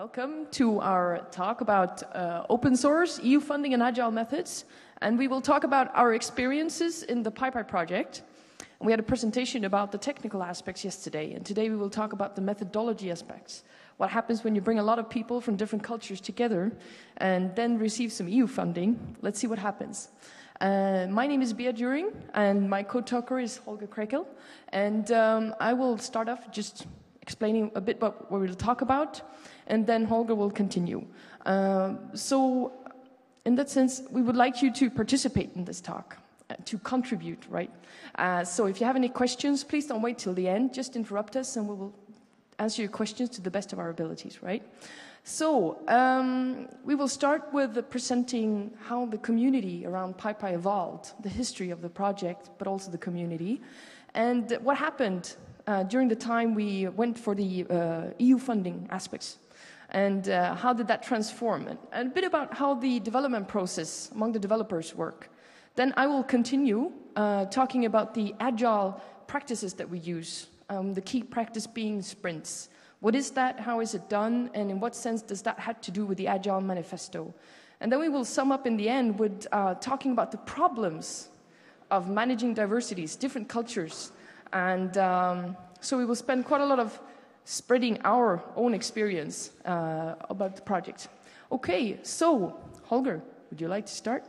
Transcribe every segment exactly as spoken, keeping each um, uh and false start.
Welcome to our talk about uh, open source, E U funding and agile methods. And we will talk about our experiences in the PyPy project. And we had a presentation about the technical aspects yesterday. And today we will talk about the methodology aspects. What happens when you bring a lot of people from different cultures together and then receive some E U funding. Let's see what happens. Uh, my name is Bea During, and my co-talker is Holger Krekel. And um, I will start off just explaining a bit about what we'll talk about, and then Holger will continue. Uh, so, in that sense, we would like you to participate in this talk, uh, to contribute, right? Uh, so if you have any questions, please don't wait till the end. Just interrupt us, and we will answer your questions to the best of our abilities, right? So, um, we will start with presenting how the community around PyPy evolved, the history of the project, but also the community, and what happened uh, during the time we went for the uh, E U funding aspects, and uh, how did that transform, and, and a bit about how the development process among the developers work. Then I will continue uh, talking about the agile practices that we use, um, the key practice being sprints. What is that? How is it done? And in what sense does that have to do with the Agile Manifesto? And then we will sum up in the end with uh, talking about the problems of managing diversities, different cultures. And um, so we will spend quite a lot of spreading our own experience uh, about the project. Okay, so Holger, would you like to start?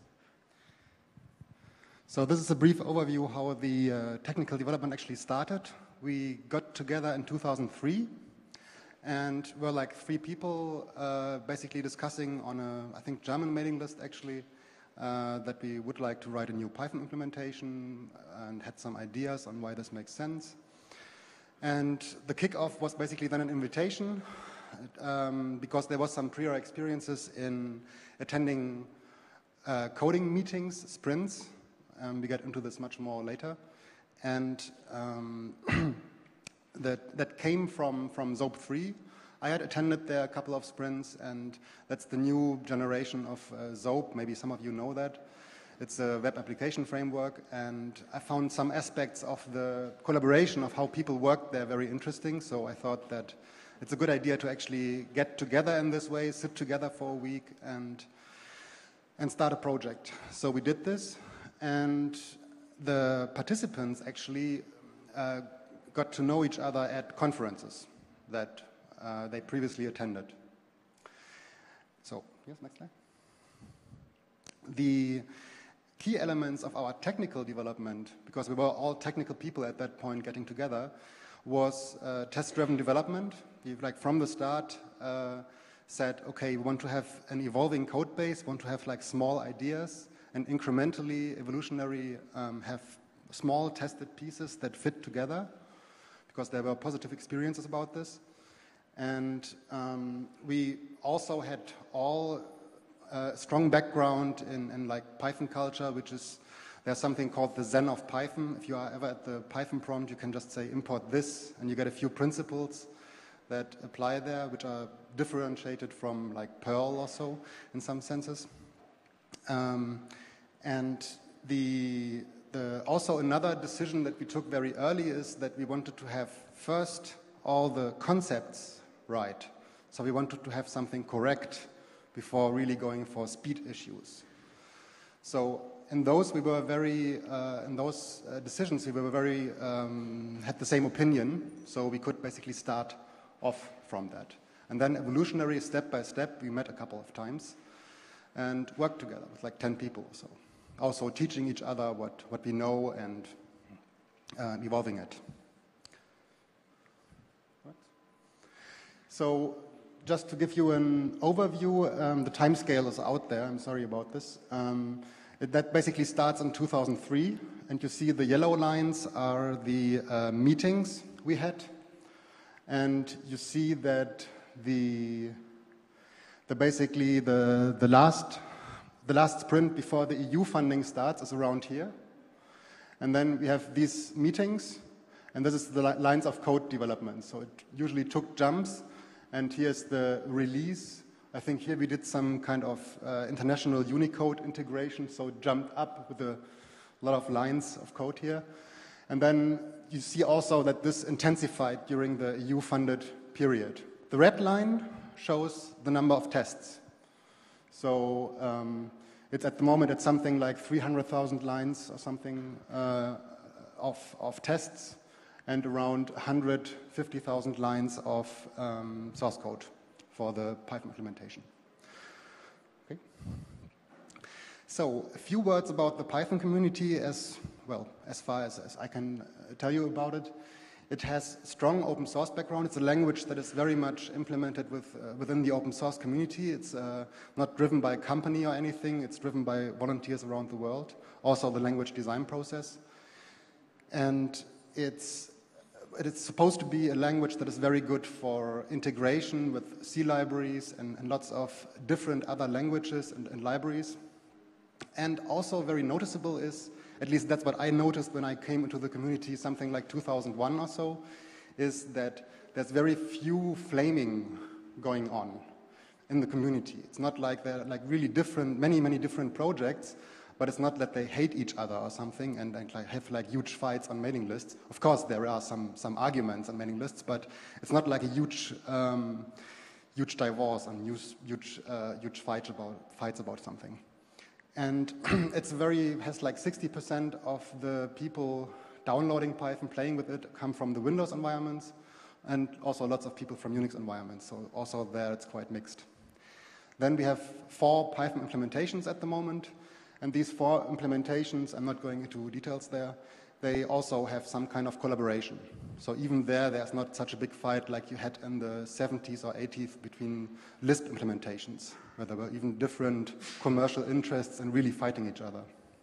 So this is a brief overview how the uh, technical development actually started. We got together in two thousand three, and we're like three people uh, basically discussing on a, I think, German mailing list actually, uh, that we would like to write a new Python implementation and had some ideas on why this makes sense. And the kickoff was basically then an invitation um, because there was some prior experiences in attending uh, coding meetings, sprints. Um, we get into this much more later. And um, that, that came from, from Zope three. I had attended there a couple of sprints, and that's the new generation of uh, Zope. Maybe some of you know that. It's a web application framework, and I found some aspects of the collaboration of how people work there very interesting, so I thought that it's a good idea to actually get together in this way, sit together for a week, and, and start a project. So we did this, and the participants actually uh, got to know each other at conferences that uh, they previously attended. So, yes, next slide. The key elements of our technical development, because we were all technical people at that point getting together, was uh, test-driven development. We, like from the start, uh, said, okay, we want to have an evolving code base, want to have like small ideas, and incrementally, evolutionary, um, have small tested pieces that fit together, because there were positive experiences about this. And um, we also had all uh, strong background in, in like Python culture, which is, there's something called the Zen of Python. If you are ever at the Python prompt, you can just say import this, and you get a few principles that apply there, which are differentiated from like Perl or so, in some senses. Um, and the, the, also another decision that we took very early is that we wanted to have first all the concepts right. So we wanted to have something correct before really going for speed issues. So in those we were very, uh, in those uh, decisions we were very, um, had the same opinion, so we could basically start off from that. And then evolutionary, step by step, we met a couple of times and worked together with like ten people or so. Also teaching each other what, what we know and uh, evolving it. So just to give you an overview, um, the time scale is out there, I'm sorry about this. Um, it, that basically starts in two thousand three, and you see the yellow lines are the uh, meetings we had, and you see that the The basically the, the, last, the last sprint before the E U funding starts is around here. And then we have these meetings, and this is the li lines of code development. So it usually took jumps, and here's the release. I think here we did some kind of uh, international Unicode integration, so it jumped up with a lot of lines of code here. And then you see also that this intensified during the E U-funded period. The red line shows the number of tests. So um, it's at the moment it's something like three hundred thousand lines or something uh, of, of tests and around one hundred fifty thousand lines of um, source code for the Python implementation. Okay. So a few words about the Python community as well, as far as, as I can uh, tell you about it. It has strong open source background. It's a language that is very much implemented with, uh, within the open source community. It's uh, not driven by a company or anything. It's driven by volunteers around the world. Also the language design process. And it's, it's supposed to be a language that is very good for integration with C libraries and, and lots of different other languages and, and libraries. And also very noticeable is, at least that's what I noticed when I came into the community something like two thousand one or so, is that there's very few flaming going on in the community. It's not like there are like really different, many, many different projects, but it's not that they hate each other or something and, and like have like huge fights on mailing lists. Of course, there are some, some arguments on mailing lists, but it's not like a huge, um, huge divorce and huge, huge, uh, huge fights about, fights about something. And it's very, has like sixty percent of the people downloading Python, playing with it, come from the Windows environments, and also lots of people from Unix environments. So also there it's quite mixed. Then we have four Python implementations at the moment. And these four implementations, I'm not going into details there, they also have some kind of collaboration. So even there, there's not such a big fight like you had in the seventies or eighties between Lisp implementations, where there were even different commercial interests and really fighting each other.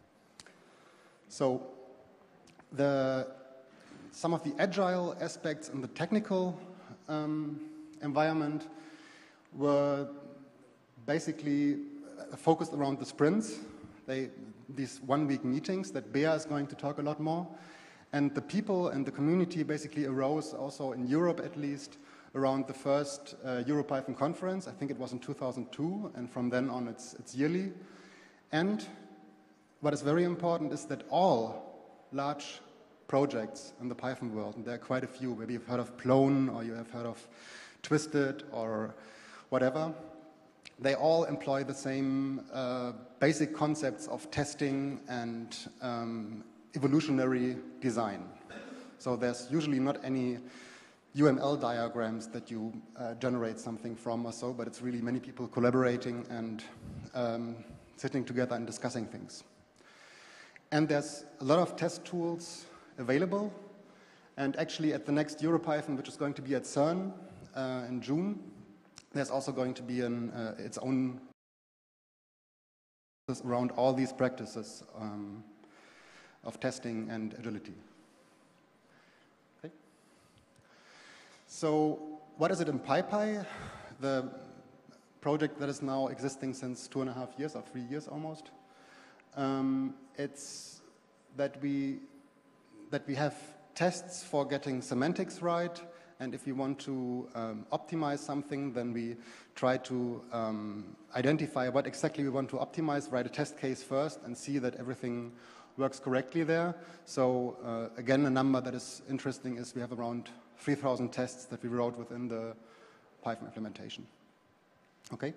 So the, some of the agile aspects in the technical um, environment were basically focused around the sprints. They, these one-week meetings that Bea is going to talk a lot more. And the people and the community basically arose also in Europe at least around the first uh, EuroPython conference. I think it was in two thousand two, and from then on it's, it's yearly. And what is very important is that all large projects in the Python world, and there are quite a few, maybe you've heard of Plone or you have heard of Twisted or whatever, they all employ the same uh, basic concepts of testing and um, evolutionary design. So there's usually not any U M L diagrams that you uh, generate something from or so, but it's really many people collaborating and um, sitting together and discussing things. And there's a lot of test tools available. And actually at the next EuroPython, which is going to be at CERN uh, in June, there's also going to be an, uh, its own around all these practices um, of testing and agility. Okay. So what is it in PyPy? The project that is now existing since two and a half years or three years almost. Um, it's that we, that we have tests for getting semantics right. And if we want to um, optimize something, then we try to um, identify what exactly we want to optimize, write a test case first, and see that everything works correctly there. So uh, again, a number that is interesting is we have around three thousand tests that we wrote within the Python implementation. Okay?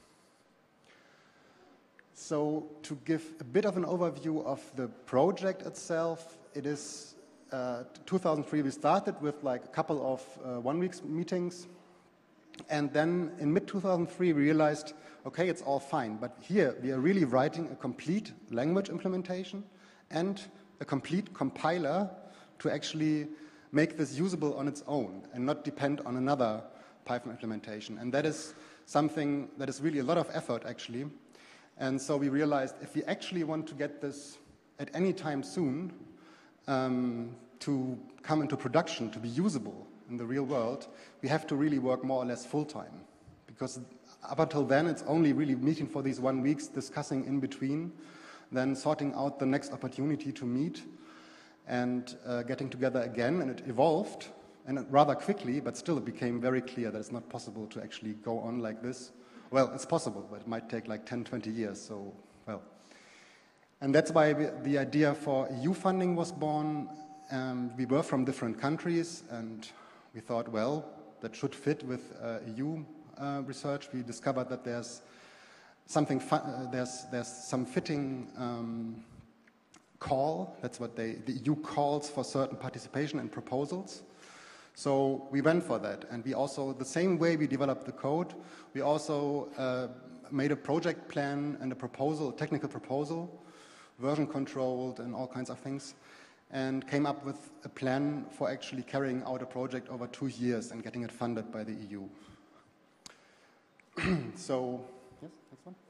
So to give a bit of an overview of the project itself, it is Uh, two thousand three we started with like a couple of uh, one-week meetings, and then in mid two thousand three we realized, okay, it's all fine, but here we are really writing a complete language implementation and a complete compiler to actually make this usable on its own and not depend on another Python implementation. And that is something that is really a lot of effort actually. And so we realized if we actually want to get this at any time soon, Um, to come into production, to be usable in the real world, we have to really work more or less full-time. Because up until then, it's only really meeting for these one weeks, discussing in between, then sorting out the next opportunity to meet, and uh, getting together again. And it evolved, and it rather quickly, but still it became very clear that it's not possible to actually go on like this. Well, it's possible, but it might take like ten, twenty years, so, well. And that's why we, the idea for E U funding was born. Um, we were from different countries, and we thought, well, that should fit with uh, E U uh, research, we discovered that there's something, uh, there's, there's some fitting um, call, that's what they, the E U calls for certain participation and proposals. So we went for that, and we also, the same way we developed the code, we also uh, made a project plan and a proposal, a technical proposal, version controlled and all kinds of things, and came up with a plan for actually carrying out a project over two years and getting it funded by the E U. So, yes, next one.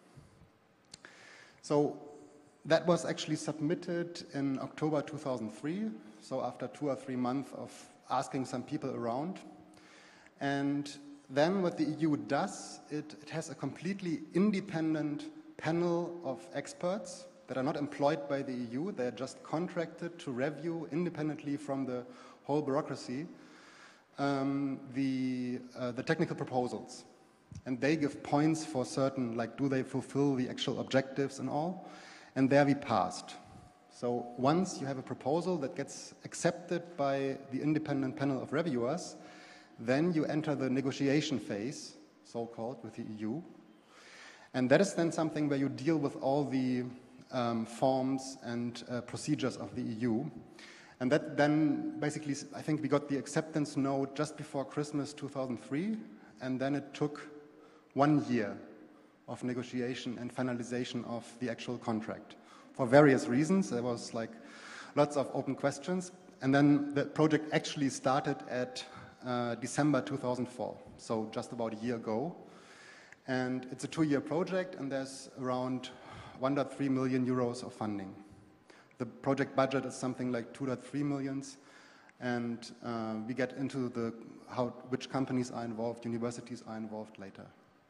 So that was actually submitted in October two thousand three, so after two or three months of asking some people around. And then what the E U does, it, it has a completely independent panel of experts that are not employed by the E U. They're just contracted to review independently from the whole bureaucracy um, the, uh, the technical proposals. And they give points for certain, like do they fulfill the actual objectives and all. And there we passed. So once you have a proposal that gets accepted by the independent panel of reviewers, then you enter the negotiation phase, so-called, with the E U. And that is then something where you deal with all the um, forms and uh, procedures of the E U. And that then basically, I think we got the acceptance note just before Christmas two thousand three, and then it took one year of negotiation and finalization of the actual contract. For various reasons, there was like lots of open questions, and then the project actually started at uh, December two thousand four, so just about a year ago. And it's a two-year project, and there's around one point three million euros of funding. The project budget is something like two point three millions, and uh, we get into the how which companies are involved, universities are involved later.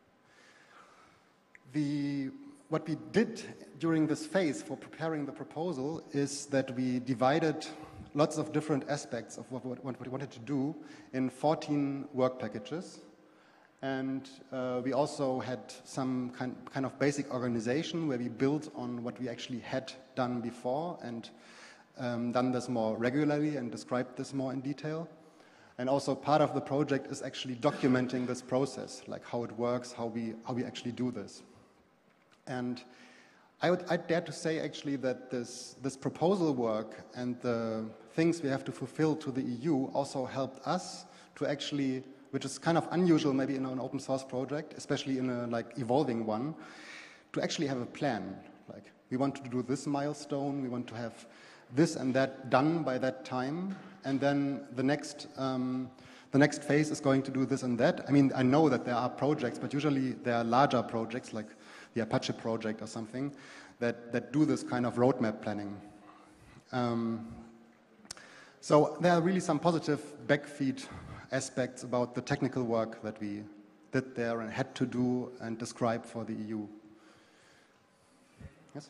The What we did during this phase for preparing the proposal is that we divided lots of different aspects of what, what, what we wanted to do in fourteen work packages. And uh, we also had some kind, kind of basic organization where we built on what we actually had done before and um, done this more regularly and described this more in detail. And also part of the project is actually documenting this process, like how it works, how we, how we actually do this. And I would I'd dare to say actually that this, this proposal work and the things we have to fulfill to the E U also helped us to actually, which is kind of unusual maybe in an open source project, especially in a like evolving one, to actually have a plan. Like we want to do this milestone, we want to have this and that done by that time, and then the next um, the next phase is going to do this and that. I mean, I know that there are projects, but usually there are larger projects like the Apache project or something, that, that do this kind of roadmap planning. Um, so there are really some positive backfeed aspects about the technical work that we did there and had to do and describe for the E U. Yes?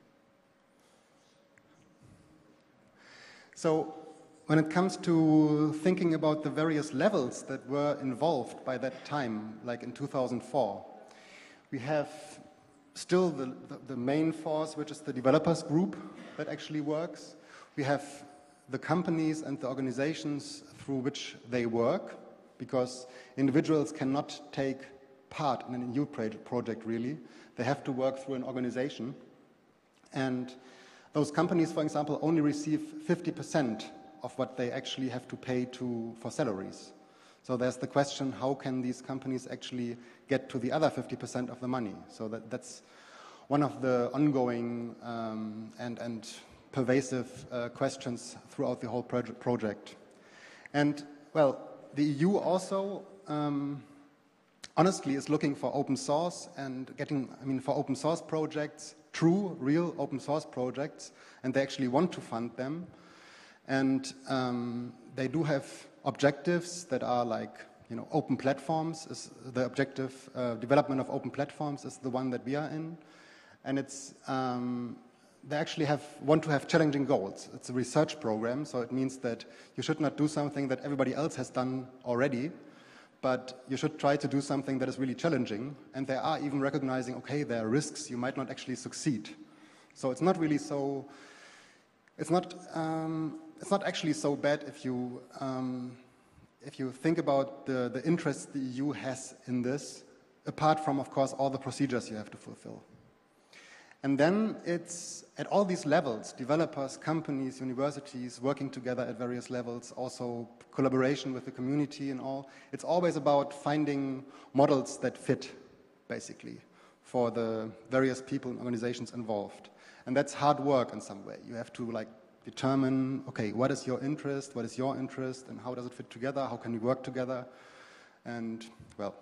So when it comes to thinking about the various levels that were involved by that time, like in two thousand four, we have still the, the, the main force, which is the developers group that actually works. We have the companies and the organizations through which they work, because individuals cannot take part in an E U project really. They have to work through an organization. And those companies, for example, only receive fifty percent of what they actually have to pay to, for salaries. So there's the question, how can these companies actually get to the other fifty percent of the money? So that, that's one of the ongoing um, and, and pervasive uh, questions throughout the whole proje- project. And, well, the E U also, um, honestly, is looking for open source and getting, I mean, for open source projects, true, real open source projects, and they actually want to fund them. And um, they do have objectives that are like, you know, open platforms is the objective, uh, development of open platforms is the one that we are in. And it's, um, they actually have, want to have challenging goals. It's a research program, so it means that you should not do something that everybody else has done already, but you should try to do something that is really challenging. And they are even recognizing, okay, there are risks, you might not actually succeed. So it's not really so, it's not, um, it's not actually so bad if you, um, if you think about the, the interest the E U has in this, apart from, of course, all the procedures you have to fulfill. And then it's at all these levels, developers, companies, universities, working together at various levels, also collaboration with the community and all. It's always about finding models that fit, basically, for the various people and organizations involved. And that's hard work in some way. You have to like determine, okay, what is your interest, what is your interest, and how does it fit together, how can we work together, and, well,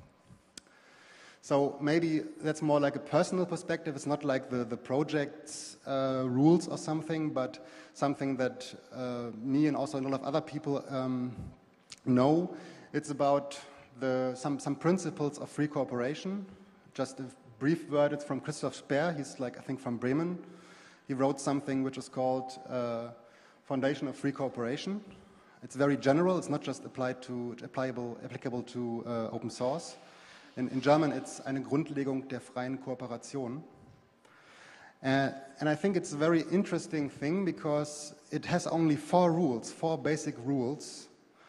so maybe that's more like a personal perspective. It's not like the, the project's uh, rules or something, but something that uh, me and also a lot of other people um, know. It's about the, some, some principles of free cooperation. Just a brief word, it's from Christoph Speer. He's like, I think, from Bremen. He wrote something which is called uh, Foundation of Free Cooperation. It's very general. It's not just applied to, applicable, applicable to uh, open source. In, in German, it's eine Grundlegung der freien Kooperation. Uh, and I think it's a very interesting thing because it has only four rules, four basic rules,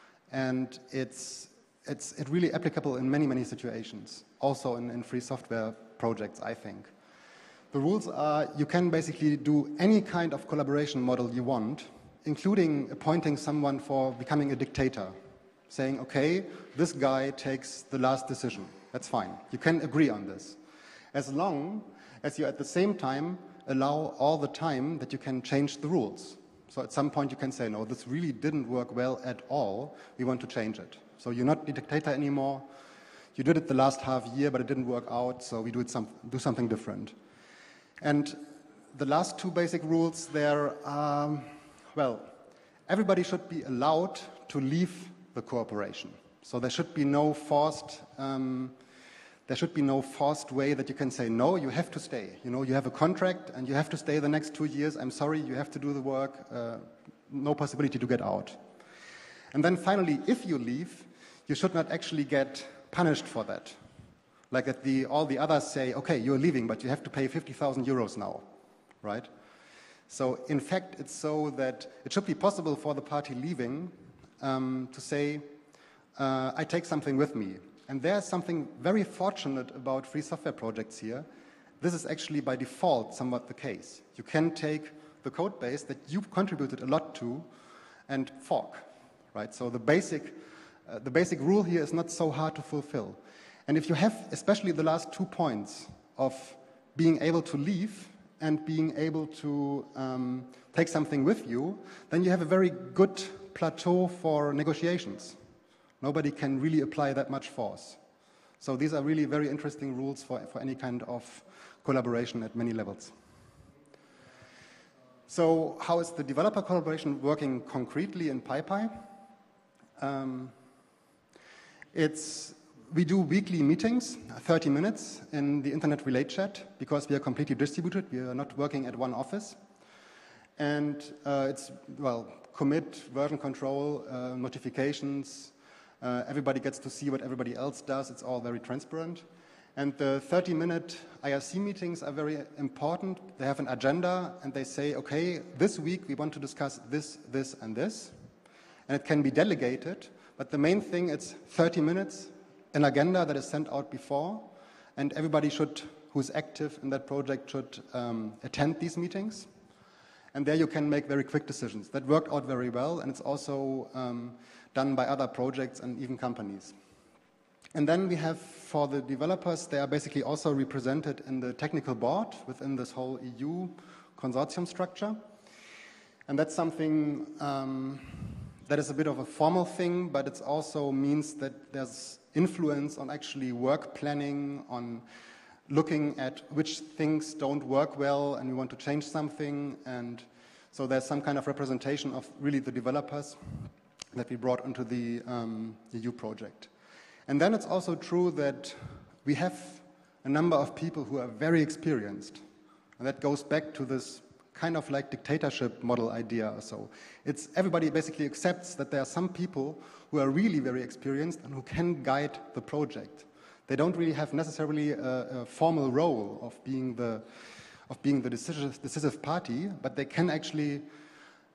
and it's, it's it really applicable in many, many situations, also in, in free software projects, I think. The rules are you can basically do any kind of collaboration model you want, including appointing someone for becoming a dictator, saying, okay, this guy takes the last decision. That's fine. You can agree on this. As long as you at the same time allow all the time that you can change the rules. So at some point you can say, no, this really didn't work well at all. We want to change it. So you're not the dictator anymore. You did it the last half year, but it didn't work out, so we do, it some, do something different. And the last two basic rules there are, well, everybody should be allowed to leave the cooperation. So there should be no forced, um, there should be no forced way that you can say, no, you have to stay. You know, you have a contract and you have to stay the next two years. I'm sorry, you have to do the work. Uh, no possibility to get out. And then finally, if you leave, you should not actually get punished for that. Like that the, all the others say, okay, you're leaving, but you have to pay fifty thousand euros now, right? So in fact, it's so that it should be possible for the party leaving um, to say, uh, I take something with me. And there's something very fortunate about free software projects here. This is actually by default somewhat the case. You can take the code base that you've contributed a lot to and fork, right? So the basic, uh, the basic rule here is not so hard to fulfill. And if you have especially the last two points of being able to leave and being able to um, take something with you, then you have a very good plateau for negotiations. Nobody can really apply that much force. So these are really very interesting rules for, for any kind of collaboration at many levels. So how is the developer collaboration working concretely in PyPy? Um, it's, we do weekly meetings, thirty minutes, in the Internet Relay Chat, because we are completely distributed. We are not working at one office. And uh, it's, well, commit, version control, uh, notifications. Uh, everybody gets to see what everybody else does. It's all very transparent. And the thirty minute I R C meetings are very important. They have an agenda, and they say, okay, this week we want to discuss this, this, and this. And it can be delegated, but the main thing is thirty minutes, an agenda that is sent out before, and everybody should, who's active in that project should um, attend these meetings. And there you can make very quick decisions. That worked out very well, and it's also um, done by other projects and even companies. And then we have, for the developers, they are basically also represented in the technical board within this whole E U consortium structure. And that's something um, that is a bit of a formal thing, but it also means that there's influence on actually work planning, on looking at which things don't work well and we want to change something. And so there's some kind of representation of really the developers that we brought into the um, E U project. And then it's also true that we have a number of people who are very experienced. And that goes back to this kind of like dictatorship model idea or so. It's everybody basically accepts that there are some people who are really very experienced and who can guide the project. They don't really have necessarily a, a formal role of being the, of being the decisive, decisive party, but they can actually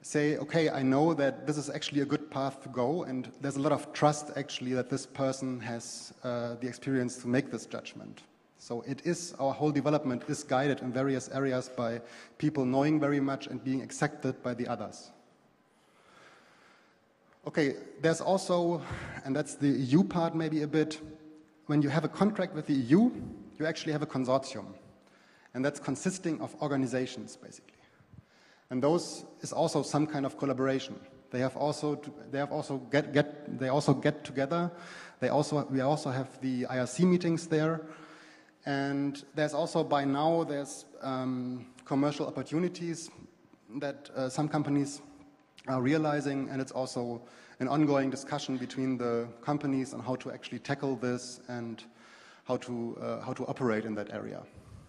say, okay, I know that this is actually a good path to go, and there's a lot of trust actually that this person has uh, the experience to make this judgment. So it is, our whole development is guided in various areas by people knowing very much and being accepted by the others. Okay, there's also, and that's the E U part maybe a bit, when you have a contract with the E U, you actually have a consortium, and that's consisting of organizations basically. And those is also some kind of collaboration. They have also, they have also get, get, they also get together. They also, we also have the I R C meetings there. And there's also, by now, there's um, commercial opportunities that uh, some companies are realizing, and it's also an ongoing discussion between the companies on how to actually tackle this and how to, uh, how to operate in that area.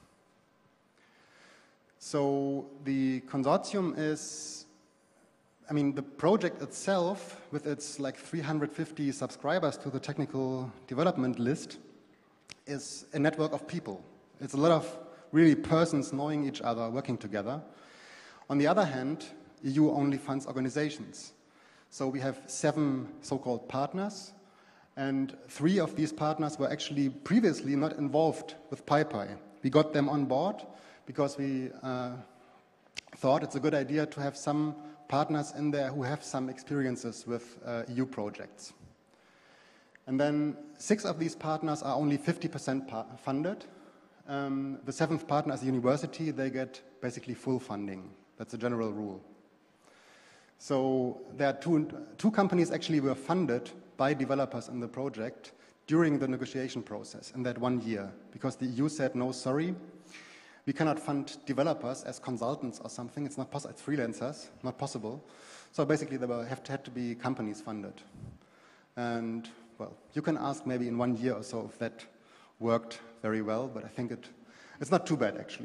So the consortium is, I mean, the project itself, with its like three hundred fifty subscribers to the technical development list, is a network of people. It's a lot of really persons knowing each other, working together. On the other hand, E U only funds organizations. So we have seven so-called partners, and three of these partners were actually previously not involved with PyPy. We got them on board because we uh, thought it's a good idea to have some partners in there who have some experiences with uh, E U projects. And then six of these partners are only fifty percent funded. Um, the seventh partner is a university. They get basically full funding. That's a general rule. So there are two, two companies actually were funded by developers in the project during the negotiation process in that one year, because the E U said, no, sorry, we cannot fund developers as consultants or something. It's not possible. It's freelancers, not possible. So basically, there were, have to, had to be companies funded. And well, you can ask maybe in one year or so if that worked very well, but I think it, it's not too bad actually.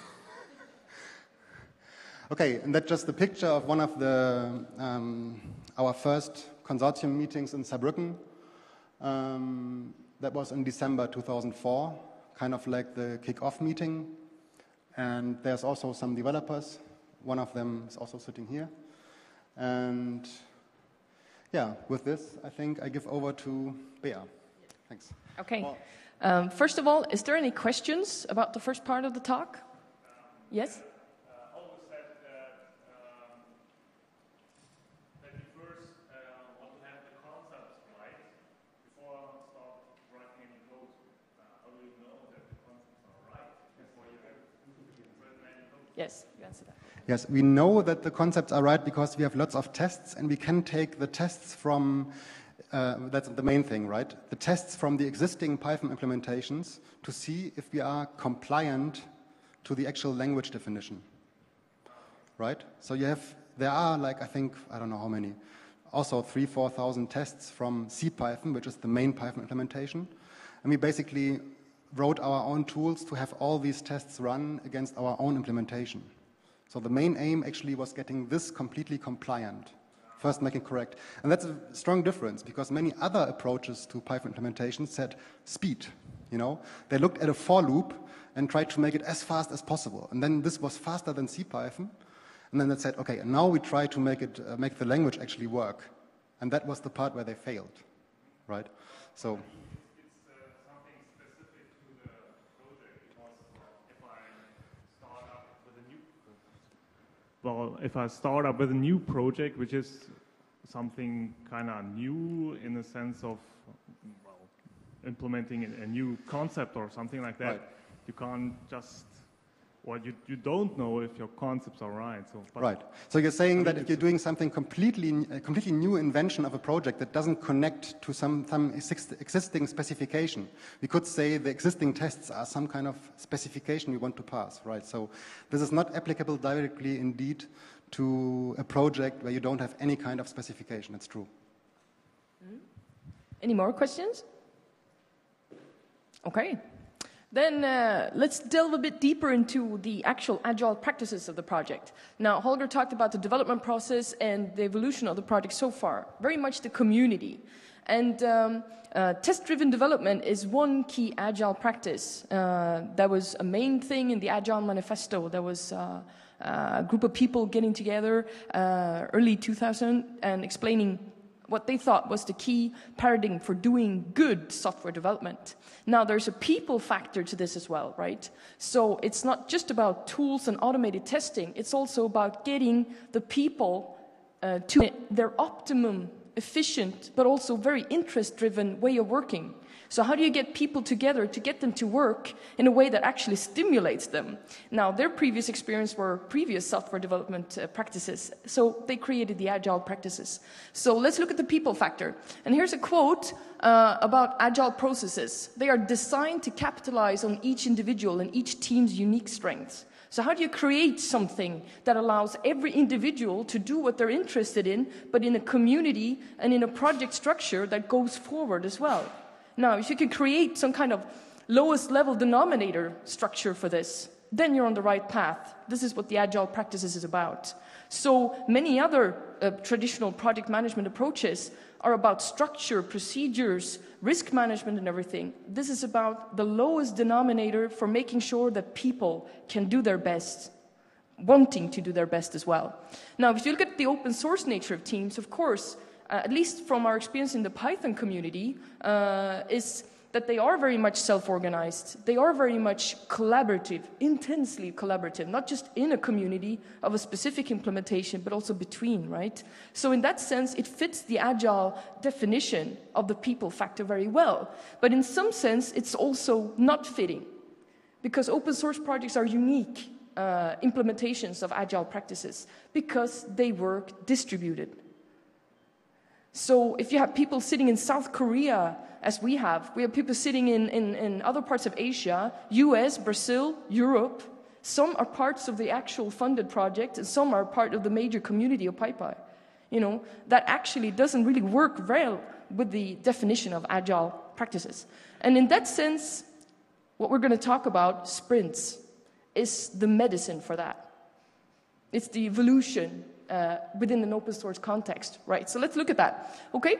Okay, and that's just a picture of one of the um, our first consortium meetings in Saarbrücken. Um, that was in December two thousand four, kind of like the kick-off meeting. And there's also some developers. One of them is also sitting here. And yeah, with this, I think I give over to Bea. Thanks. Okay. Well, um, first of all, is there any questions about the first part of the talk? Um, yes? Uh, always said that, um, that you first uh, want to have the concepts right before start writing any code. Uh, how do you know that the concepts are right before you have written any code? Yes, you answer that. Yes, we know that the concepts are right because we have lots of tests, and we can take the tests from, uh, that's the main thing, right? The tests from the existing Python implementations to see if we are compliant to the actual language definition, right? So you have, there are like, I think, I don't know how many, also three, four thousand tests from CPython, which is the main Python implementation. And we basically wrote our own tools to have all these tests run against our own implementation. So the main aim actually was getting this completely compliant, first make it correct. And that's a strong difference because many other approaches to Python implementation said speed, you know. They looked at a for loop and tried to make it as fast as possible. And then this was faster than CPython. And then they said, okay, now we try to make it, uh, make the language actually work. And that was the part where they failed, right? So. Well, if I start up with a new project, which is something kind of new in the sense of, well, implementing a new concept or something like that, right. You can't just, well, you, you don't know if your concepts are right. So, but right. So you're saying I mean, that if you're doing something completely, a completely new invention of a project that doesn't connect to some, some existing specification, we could say the existing tests are some kind of specification we want to pass, right? So this is not applicable directly, indeed, to a project where you don't have any kind of specification. It's true. Mm-hmm. Any more questions? Okay. Then uh, let's delve a bit deeper into the actual agile practices of the project. Now, Holger talked about the development process and the evolution of the project so far, very much the community. And um, uh, test-driven development is one key Agile practice. Uh, that was a main thing in the Agile Manifesto. There was uh, a group of people getting together uh, early two thousand and explaining what they thought was the key paradigm for doing good software development. Now, there's a people factor to this as well, right? So it's not just about tools and automated testing. It's also about getting the people uh, to their optimum, efficient, but also very interest-driven way of working. So how do you get people together to get them to work in a way that actually stimulates them? Now, their previous experience were previous software development uh, practices, so they created the Agile practices. So let's look at the people factor. And here's a quote uh, about Agile processes. They are designed to capitalize on each individual and each team's unique strengths. So how do you create something that allows every individual to do what they're interested in, but in a community and in a project structure that goes forward as well? Now, if you can create some kind of lowest level denominator structure for this, then you're on the right path. This is what the Agile practices is about. So many other uh, traditional project management approaches are about structure, procedures, risk management and everything. This is about the lowest denominator for making sure that people can do their best, wanting to do their best as well. Now, if you look at the open source nature of teams, of course, Uh, at least from our experience in the Python community, uh, is that they are very much self-organized. They are very much collaborative, intensely collaborative, not just in a community of a specific implementation, but also between, right? So in that sense, it fits the Agile definition of the people factor very well. But in some sense, it's also not fitting, because open source projects are unique uh, implementations of Agile practices, because they work distributed. So if you have people sitting in South Korea, as we have, we have people sitting in, in, in other parts of Asia, U S, Brazil, Europe. Some are parts of the actual funded project, and some are part of the major community of PyPy. You know, that actually doesn't really work well with the definition of Agile practices. And in that sense, what we're going to talk about, sprints, is the medicine for that. It's the evolution Uh, within an open source context, right? So let's look at that. Okay,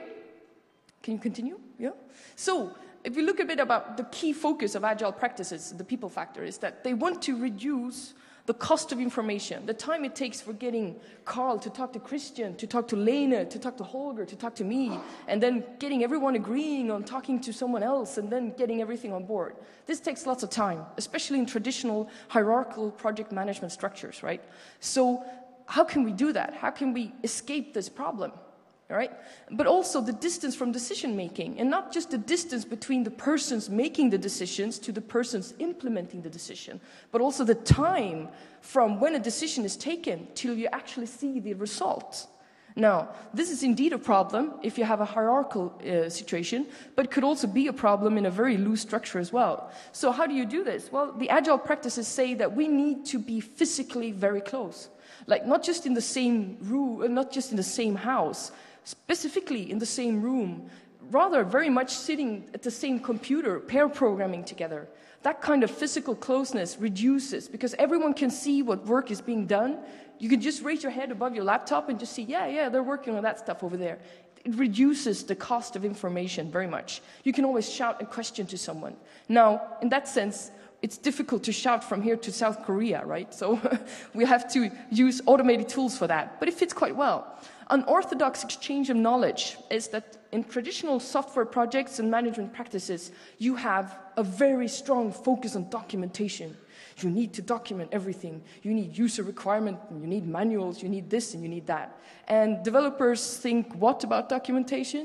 can you continue? Yeah. So if we look a bit about the key focus of Agile practices, the people factor, is that they want to reduce the cost of information, the time it takes for getting Carl to talk to Christian, to talk to Lena, to talk to Holger, to talk to me, and then getting everyone agreeing on talking to someone else, and then getting everything on board. This takes lots of time, especially in traditional hierarchical project management structures, right? So how can we do that? How can we escape this problem, all right? But also the distance from decision making, and not just the distance between the persons making the decisions to the persons implementing the decision, but also the time from when a decision is taken till you actually see the result. Now, this is indeed a problem if you have a hierarchical uh, situation, but it could also be a problem in a very loose structure as well. So how do you do this? Well, the Agile practices say that we need to be physically very close. Like, not just in the same room, not just in the same house, specifically in the same room, rather very much sitting at the same computer, pair programming together. That kind of physical closeness reduces, because everyone can see what work is being done. You can just raise your head above your laptop and just see, yeah, yeah, they're working on that stuff over there. It reduces the cost of information very much. You can always shout a question to someone. Now, in that sense, it's difficult to shout from here to South Korea, right? So we have to use automated tools for that, but it fits quite well. Unorthodox exchange of knowledge is that in traditional software projects and management practices, you have a very strong focus on documentation. You need to document everything. You need user requirement, you need manuals, you need this and you need that. And developers think, what about documentation?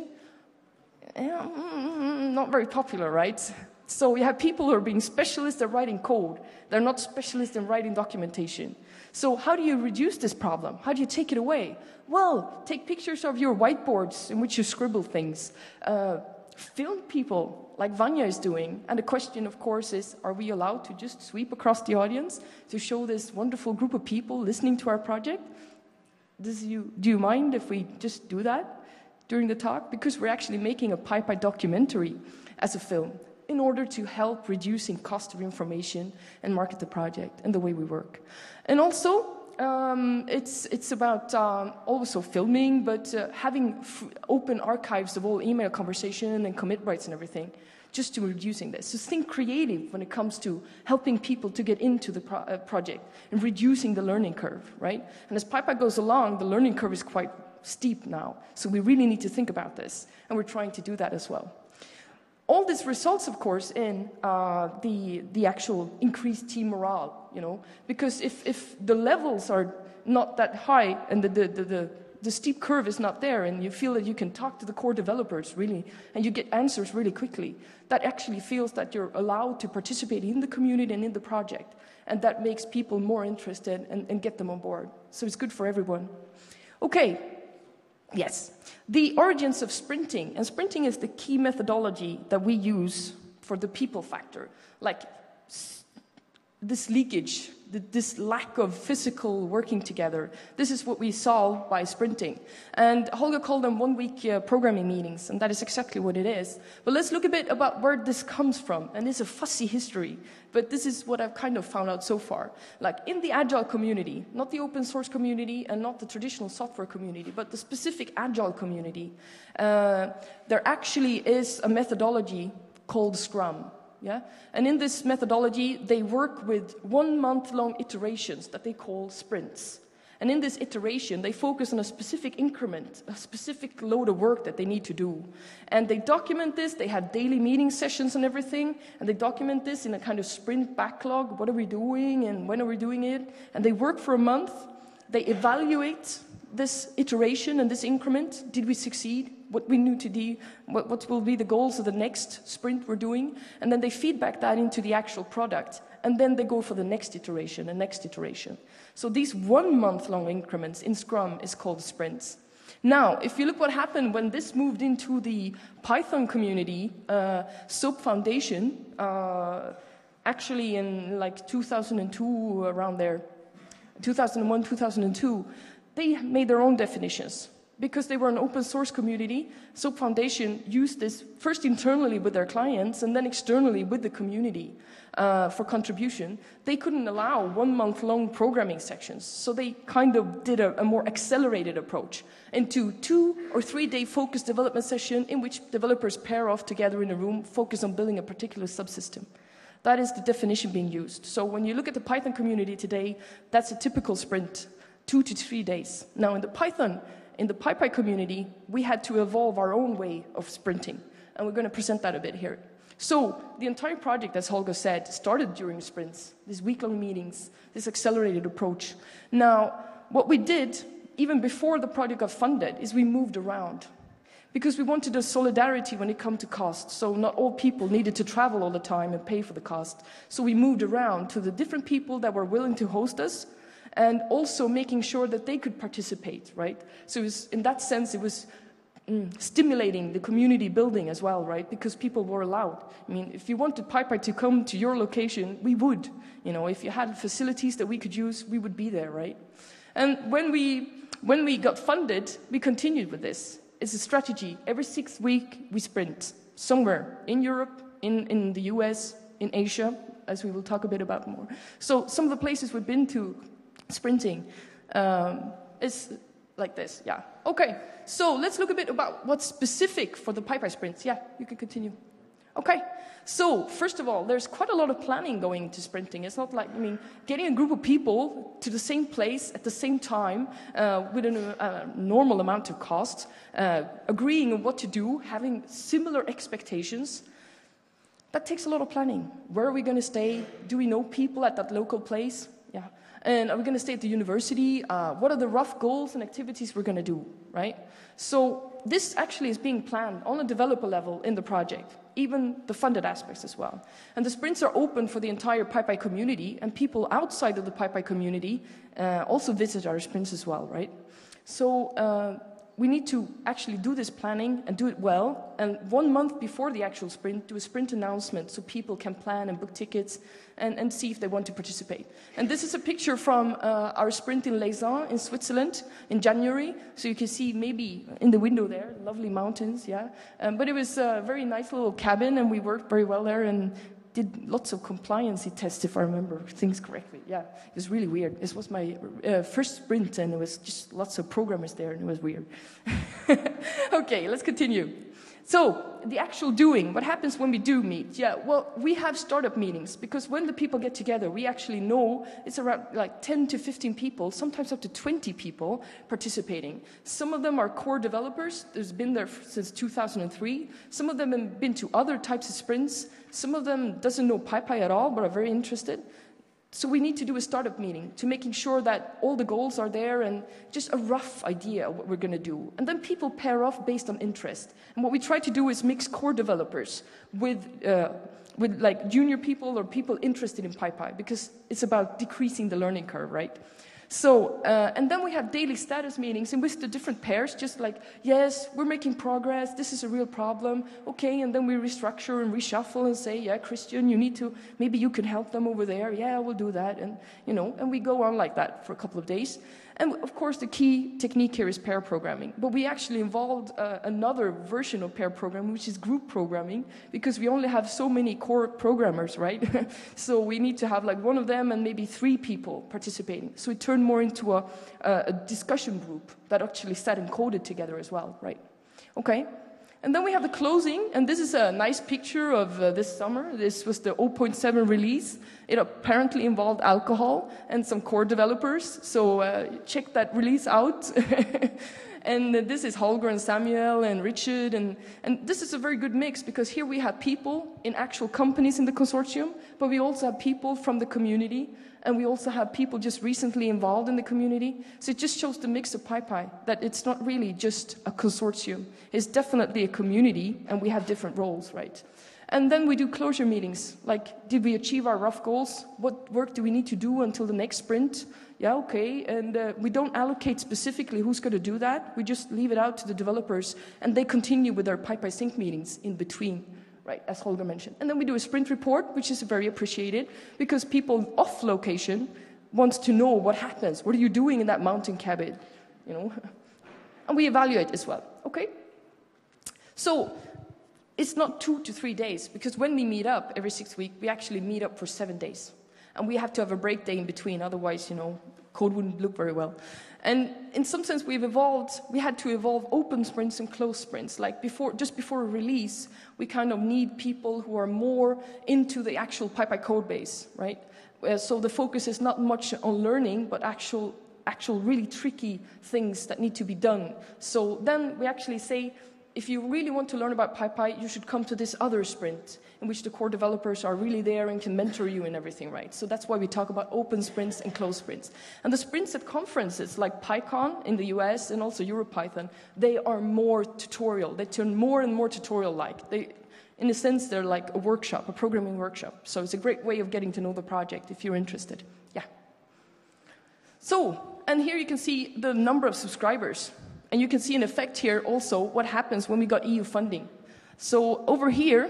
Not very popular, right? So we have people who are being specialists at writing code. They're not specialists in writing documentation. So how do you reduce this problem? How do you take it away? Well, take pictures of your whiteboards in which you scribble things. Uh, film people, like Vanya is doing. And the question, of course, is, are we allowed to just sweep across the audience to show this wonderful group of people listening to our project? Does you, do you mind if we just do that during the talk? Because we're actually making a PyPy documentary as a film, in order to help reducing cost of information and market the project and the way we work. And also, um, it's, it's about um, also filming, but uh, having f open archives of all email conversation and commit rights and everything, just to reducing this. So think creative when it comes to helping people to get into the pro uh, project and reducing the learning curve, right? And as PyPy goes along, the learning curve is quite steep now. So we really need to think about this, and we're trying to do that as well. All this results, of course, in uh, the, the actual increased team morale, you know, because if, if the levels are not that high and the, the, the, the, the steep curve is not there and you feel that you can talk to the core developers really and you get answers really quickly, that actually feels that you're allowed to participate in the community and in the project, and that makes people more interested and, and get them on board. So it's good for everyone. Okay. Yes, the origins of sprinting, and sprinting is the key methodology that we use for the people factor, like this leakage, this lack of physical working together. This is what we solve by sprinting. And Holger called them one-week uh, programming meetings, and that is exactly what it is. But let's look a bit about where this comes from, and it's a fussy history, but this is what I've kind of found out so far. Like in the Agile community, not the open source community and not the traditional software community, but the specific Agile community, uh, there actually is a methodology called Scrum. Yeah? And in this methodology, they work with one-month-long iterations that they call sprints. And in this iteration, they focus on a specific increment, a specific load of work that they need to do. And they document this, they have daily meeting sessions and everything, and they document this in a kind of sprint backlog. What are we doing and when are we doing it? And they work for a month, they evaluate this iteration and this increment. Did we succeed? What we need to do, what, what will be the goals of the next sprint we're doing, and then they feedback that into the actual product, and then they go for the next iteration and next iteration. So these one-month-long increments in Scrum is called sprints. Now, if you look what happened when this moved into the Python community, uh, SOAP Foundation, uh, actually in like two thousand two, around there, two thousand one, two thousand two, they made their own definitions. Because they were an open source community, SOAP Foundation used this first internally with their clients and then externally with the community uh, for contribution. They couldn't allow one-month-long programming sections, so they kind of did a, a more accelerated approach into two or three-day focused development session in which developers pair off together in a room, focus on building a particular subsystem. That is the definition being used. So when you look at the Python community today, that's a typical sprint, two to three days. Now in the Python In the PyPy community, we had to evolve our own way of sprinting, and we're going to present that a bit here. So the entire project, as Holger said, started during sprints, these week-long meetings, this accelerated approach. Now, what we did, even before the project got funded, is we moved around, because we wanted a solidarity when it comes to cost, so not all people needed to travel all the time and pay for the cost. So we moved around to the different people that were willing to host us, and also making sure that they could participate, right? So it was, in that sense, it was mm, stimulating the community building as well, right? Because people were allowed. I mean, if you wanted PyPy to come to your location, we would. You know, if you had facilities that we could use, we would be there, right? And when we, when we got funded, we continued with this. It's a strategy. Every sixth week, we sprint somewhere in Europe, in, in the U S, in Asia, as we will talk a bit about more. So some of the places we've been to, sprinting um, is like this, yeah. Okay, so let's look a bit about what's specific for the PyPy sprints. Yeah, you can continue. Okay, so first of all, there's quite a lot of planning going into sprinting. It's not like, I mean, getting a group of people to the same place at the same time uh, with a uh, normal amount of cost, uh, agreeing on what to do, having similar expectations. That takes a lot of planning. Where are we going to stay? Do we know people at that local place? Yeah. And are we going to stay at the university? Uh, what are the rough goals and activities we're going to do, right? So this actually is being planned on a developer level in the project, even the funded aspects as well. And the sprints are open for the entire PyPy community, and people outside of the PyPy community uh, also visit our sprints as well, right? So uh, we need to actually do this planning and do it well, and one month before the actual sprint, do a sprint announcement so people can plan and book tickets and, and see if they want to participate. And this is a picture from uh, our sprint in Lausanne in Switzerland in January. So you can see maybe in the window there, lovely mountains, yeah. Um, but it was a very nice little cabin, and we worked very well there, and did lots of compliancy tests, if I remember things correctly. Yeah, it was really weird. This was my uh, first sprint, and it was just lots of programmers there, and it was weird. Okay, let's continue. So, the actual doing, what happens when we do meet? Yeah, well, we have startup meetings, because when the people get together, we actually know it's around like ten to fifteen people, sometimes up to twenty people participating. Some of them are core developers, there's been there since two thousand three. Some of them have been to other types of sprints. Some of them doesn't know PyPy at all, but are very interested. So we need to do a startup meeting to making sure that all the goals are there and just a rough idea of what we're going to do. And then people pair off based on interest. And what we try to do is mix core developers with, uh, with like junior people or people interested in PyPy, because it's about decreasing the learning curve, right? So, uh, and then we have daily status meetings and with the different pairs, just like, yes, we're making progress, this is a real problem, okay, and then we restructure and reshuffle and say, yeah, Christian, you need to, maybe you can help them over there, yeah, we'll do that, and, you know, and we go on like that for a couple of days. And of course, the key technique here is pair programming, but we actually involved uh, another version of pair programming, which is group programming, because we only have so many core programmers, right? So we need to have like one of them and maybe three people participating. So it turned more into a, a discussion group that actually sat and coded together as well, right? Okay. And then we have the closing, and this is a nice picture of uh, this summer. This was the zero point seven release. It apparently involved alcohol and some core developers, so uh, check that release out. And uh, this is Holger and Samuel and Richard, and, and this is a very good mix, because here we have people in actual companies in the consortium, but we also have people from the community, and we also have people just recently involved in the community. So it just shows the mix of PyPy, that it's not really just a consortium. It's definitely a community, and we have different roles, right? And then we do closure meetings, like, did we achieve our rough goals? What work do we need to do until the next sprint? Yeah, okay, and uh, we don't allocate specifically who's going to do that. We just leave it out to the developers, and they continue with their PyPy sync meetings in between. Right, as Holger mentioned. And then we do a sprint report, which is very appreciated, because people off location want to know what happens. What are you doing in that mountain cabin? You know, and we evaluate as well. Okay. So it's not two to three days, because when we meet up every six weeks, we actually meet up for seven days, and we have to have a break day in between. Otherwise, you know, code wouldn't look very well. And in some sense, we've evolved, we had to evolve open sprints and closed sprints. Like before, just before a release, we kind of need people who are more into the actual PyPy code base, right? Uh, so the focus is not much on learning, but actual, actual really tricky things that need to be done. So then we actually say, if you really want to learn about PyPy, you should come to this other sprint, in which the core developers are really there and can mentor you and everything, right? So that's why we talk about open sprints and closed sprints. And the sprints at conferences like PyCon in the U S and also EuroPython, they are more tutorial. They turn more and more tutorial-like. They, in a sense, they're like a workshop, a programming workshop. So it's a great way of getting to know the project if you're interested. Yeah. So, and here you can see the number of subscribers. And you can see an effect here also what happens when we got E U funding. So over here,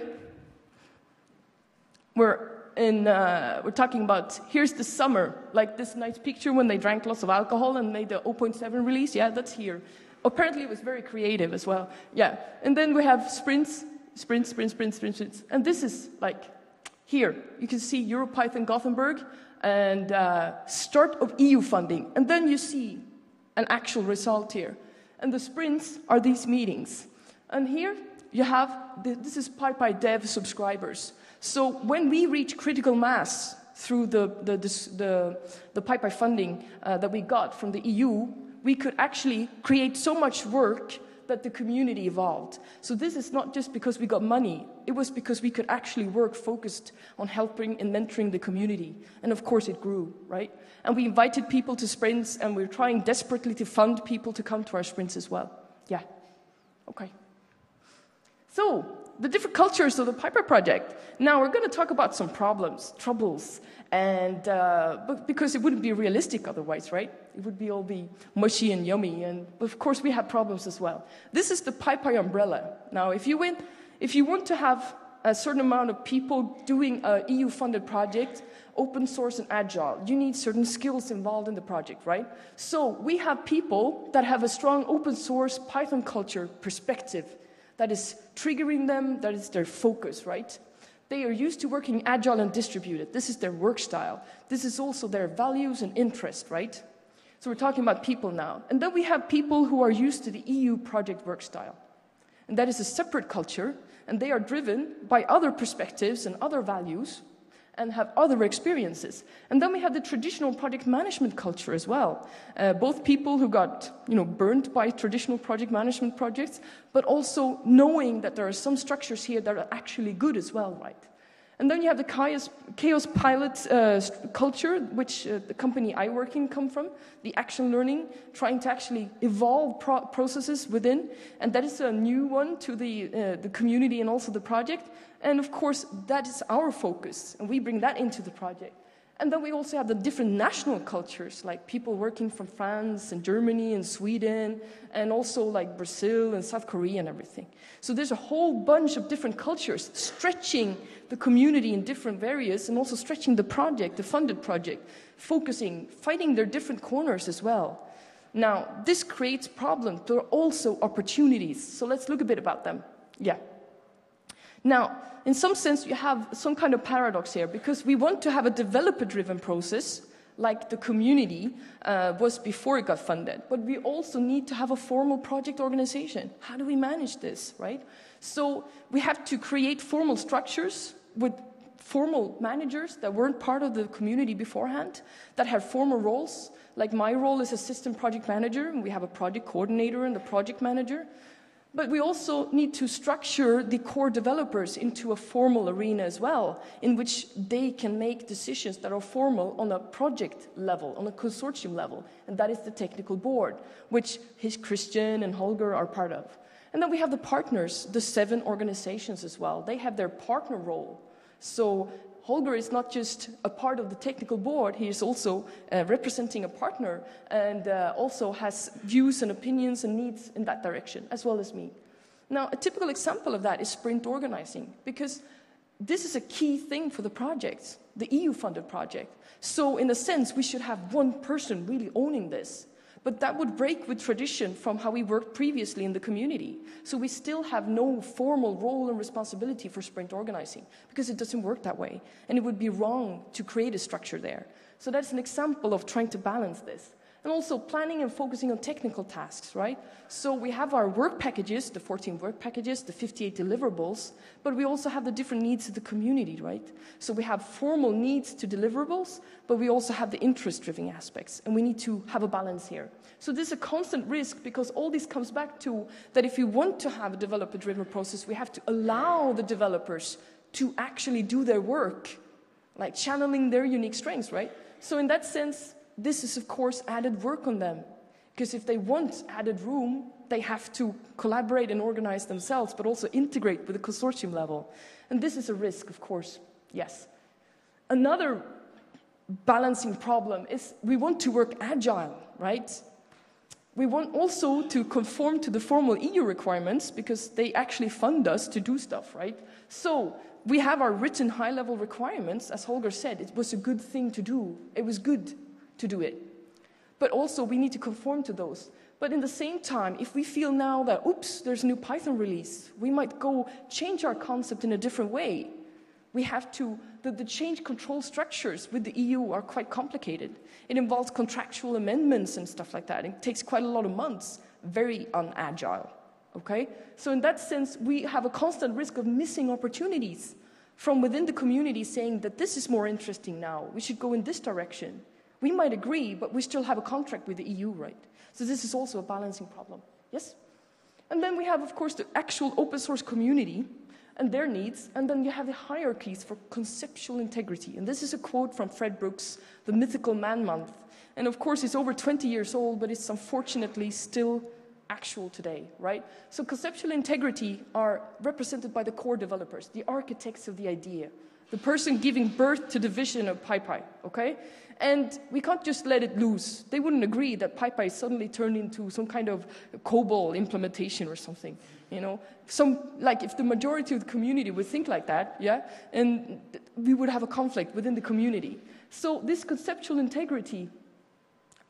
we're, in, uh, we're talking about, here's the summer, like this nice picture when they drank lots of alcohol and made the zero point seven release. Yeah, that's here. Apparently it was very creative as well. Yeah, and then we have sprints, sprints, sprints, sprints, sprints, sprints. And this is like, here, you can see EuroPython Gothenburg and uh, start of E U funding. And then you see an actual result here. And the sprints are these meetings. And here you have, the, this is PyPy Dev subscribers. So when we reach critical mass through the, the, this, the, the PyPy funding uh, that we got from the E U, we could actually create so much work that the community evolved. So this is not just because we got money, it was because we could actually work focused on helping and mentoring the community. And of course it grew, right? And we invited people to sprints, and we're trying desperately to fund people to come to our sprints as well. Yeah, okay. So, the different cultures of the PyPy project. Now we're going to talk about some problems, troubles, and uh, but because it wouldn't be realistic otherwise, right? It would be all be mushy and yummy, and of course we have problems as well. This is the PyPy umbrella. Now, if you win, if you want to have a certain amount of people doing an E U-funded project, open source and agile, you need certain skills involved in the project, right? So we have people that have a strong open source Python culture perspective that is triggering them, that is their focus, right? They are used to working agile and distributed. This is their work style. This is also their values and interest, right? So we're talking about people now. And then we have people who are used to the E U project work style. And that is a separate culture, and they are driven by other perspectives and other values and have other experiences. And then we have the traditional project management culture as well. Uh, both people who got, you know, burned by traditional project management projects, but also knowing that there are some structures here that are actually good as well, right? And then you have the chaos, chaos pilot uh, culture, which uh, the company I work in come from, the action learning, trying to actually evolve pro processes within. And that is a new one to the, uh, the community and also the project. And of course, that is our focus, and we bring that into the project. And then we also have the different national cultures, like people working from France and Germany and Sweden, and also like Brazil and South Korea and everything. So there's a whole bunch of different cultures stretching the community in different areas and also stretching the project, the funded project, focusing, fighting their different corners as well. Now, this creates problems, but also opportunities. So let's look a bit about them. Yeah. Now, in some sense, you have some kind of paradox here, because we want to have a developer-driven process, like the community uh, was before it got funded. But we also need to have a formal project organization. How do we manage this, right? So we have to create formal structures with formal managers that weren't part of the community beforehand, that have formal roles. Like my role is assistant project manager, and we have a project coordinator and a project manager. But we also need to structure the core developers into a formal arena as well, in which they can make decisions that are formal on a project level, on a consortium level. And that is the technical board, which his Christian and Holger are part of. And then we have the partners, the seven organizations as well. They have their partner role. So Holger is not just a part of the technical board, he is also uh, representing a partner and uh, also has views and opinions and needs in that direction, as well as me. Now, a typical example of that is sprint organizing, because this is a key thing for the project, the E U-funded project. So in a sense, we should have one person really owning this. But that would break with tradition from how we worked previously in the community. So we still have no formal role and responsibility for sprint organizing, because it doesn't work that way. And it would be wrong to create a structure there. So that's an example of trying to balance this. And also planning and focusing on technical tasks, right? So we have our work packages, the fourteen work packages, the fifty-eight deliverables, but we also have the different needs of the community, right? So we have formal needs to deliverables, but we also have the interest-driven aspects, and we need to have a balance here. So this is a constant risk, because all this comes back to that if we want to have a developer-driven process, we have to allow the developers to actually do their work, like channeling their unique strengths, right? So in that sense, this is, of course, added work on them. Because if they want added room, they have to collaborate and organize themselves, but also integrate with the consortium level. And this is a risk, of course, yes. Another balancing problem is we want to work agile, right? We want also to conform to the formal E U requirements, because they actually fund us to do stuff, right? So we have our written high-level requirements. As Holger said, it was a good thing to do. It was good to do it. But also we need to conform to those. But in the same time, if we feel now that, oops, there's a new Python release, we might go change our concept in a different way. We have to, the, the change control structures with the E U are quite complicated. It involves contractual amendments and stuff like that. It takes quite a lot of months, very unagile, okay? So in that sense, we have a constant risk of missing opportunities from within the community saying that this is more interesting now, we should go in this direction. We might agree, but we still have a contract with the E U, right? So this is also a balancing problem, yes? And then we have, of course, the actual open source community and their needs, and then you have the hierarchies for conceptual integrity. And this is a quote from Fred Brooks, The Mythical Man Month. And of course, it's over twenty years old, but it's unfortunately still actual today, right? So conceptual integrity are represented by the core developers, the architects of the idea, the person giving birth to the vision of PyPy, okay? And we can't just let it loose. They wouldn't agree that PyPy suddenly turned into some kind of COBOL implementation or something, you know? Some, like if the majority of the community would think like that, yeah, and we would have a conflict within the community. So this conceptual integrity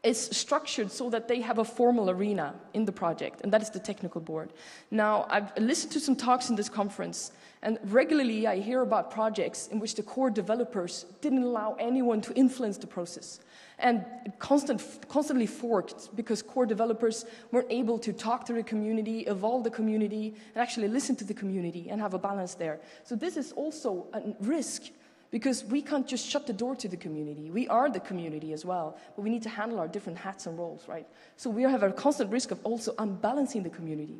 is structured so that they have a formal arena in the project, and that is the technical board. Now, I've listened to some talks in this conference, and regularly I hear about projects in which the core developers didn't allow anyone to influence the process, and constant, constantly forked because core developers weren't able to talk to the community, evolve the community, and actually listen to the community and have a balance there. So this is also a risk, because we can't just shut the door to the community. We are the community as well, but we need to handle our different hats and roles, right? So we have a constant risk of also unbalancing the community.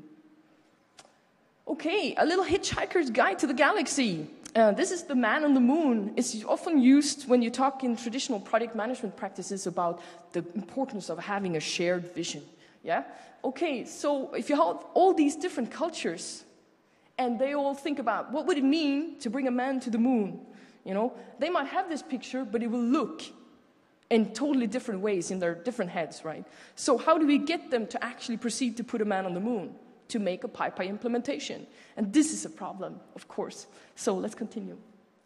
Okay, a little hitchhiker's guide to the galaxy. Uh, this is the man on the moon. It's often used when you talk in traditional project management practices about the importance of having a shared vision, yeah? Okay, so if you have all these different cultures, and they all think about what would it mean to bring a man to the moon? You know, they might have this picture, but it will look in totally different ways in their different heads, right? So how do we get them to actually proceed to put a man on the moon, to make a PyPy implementation? And this is a problem, of course. So let's continue.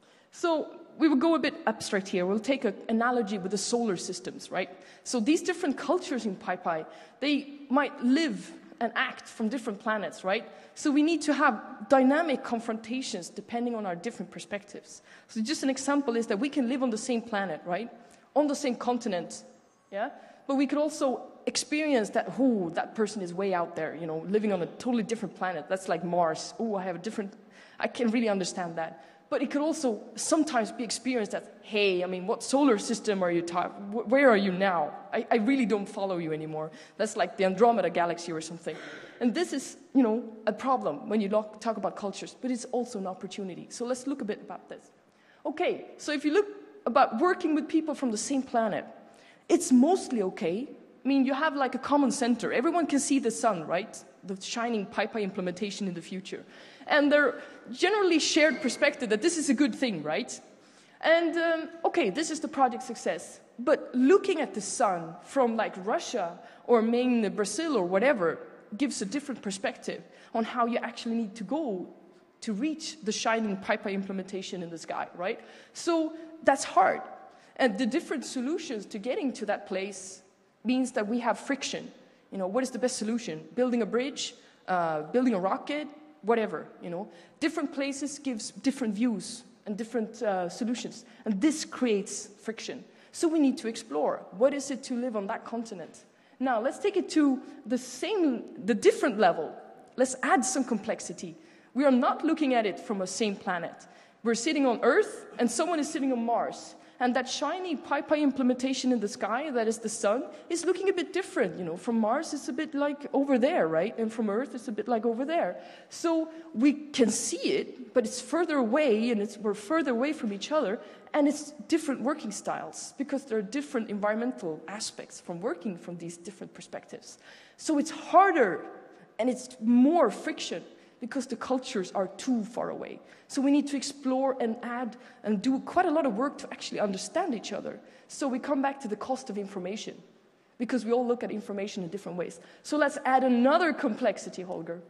So we will go a bit abstract here. We'll take an analogy with the solar systems, right? So these different cultures in PyPy, they might live and act from different planets, right? So we need to have dynamic confrontations depending on our different perspectives. So just an example is that we can live on the same planet, right? On the same continent, yeah? But we could also experience that, oh, that person is way out there, you know, living on a totally different planet. That's like Mars. Oh, I have a different, I can really understand that. But it could also sometimes be experienced that, hey, I mean, what solar system are you talking? Where are you now? I, I really don't follow you anymore. That's like the Andromeda galaxy or something. And this is, you know, a problem when you talk about cultures, but it's also an opportunity. So let's look a bit about this. Okay, so if you look about working with people from the same planet, it's mostly okay. I mean, you have like a common center. Everyone can see the sun, right? The shining PyPy implementation in the future. And they're generally shared perspective that this is a good thing, right? And, um, okay, this is the project success. But looking at the sun from like Russia or Maine, Brazil or whatever gives a different perspective on how you actually need to go to reach the shining PyPy implementation in the sky, right? So that's hard. And the different solutions to getting to that place means that we have friction. You know, what is the best solution? Building a bridge, uh, building a rocket, whatever, you know. Different places gives different views and different uh, solutions. And this creates friction. So we need to explore, what is it to live on that continent? Now, let's take it to the same, the different level. Let's add some complexity. We are not looking at it from a same planet. We're sitting on Earth, and someone is sitting on Mars. And that shiny PyPy implementation in the sky, that is the sun, is looking a bit different. You know, from Mars, it's a bit like over there, right? And from Earth, it's a bit like over there. So we can see it, but it's further away, and it's, we're further away from each other, and it's different working styles, because there are different environmental aspects from working from these different perspectives. So it's harder, and it's more friction, because the cultures are too far away. So we need to explore and add and do quite a lot of work to actually understand each other. So we come back to the cost of information, because we all look at information in different ways. So let's add another complexity, Holger.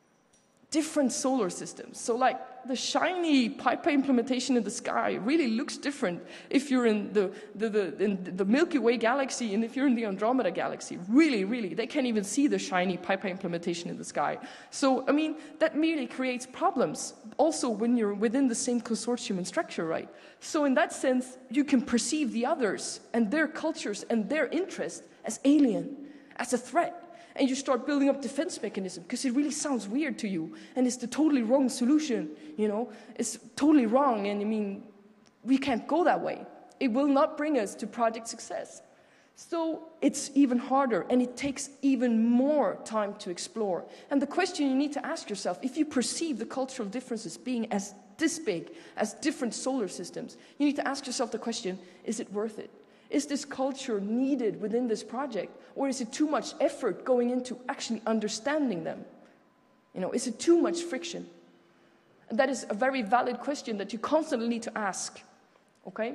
Different solar systems. So like the shiny PyPy implementation in the sky really looks different if you're in the, the, the, in the Milky Way galaxy and if you're in the Andromeda galaxy. Really, really. They can't even see the shiny PyPy implementation in the sky. So, I mean, that merely creates problems. Also, when you're within the same consortium and structure, right? So in that sense, you can perceive the others and their cultures and their interests as alien, as a threat. And you start building up defense mechanism because it really sounds weird to you, and it's the totally wrong solution, you know? It's totally wrong, and I mean, we can't go that way. It will not bring us to project success. So it's even harder, and it takes even more time to explore. And the question you need to ask yourself, if you perceive the cultural differences being as this big, as different solar systems, you need to ask yourself the question, is it worth it? Is this culture needed within this project, or is it too much effort going into actually understanding them? You know, is it too much friction? And that is a very valid question that you constantly need to ask, okay?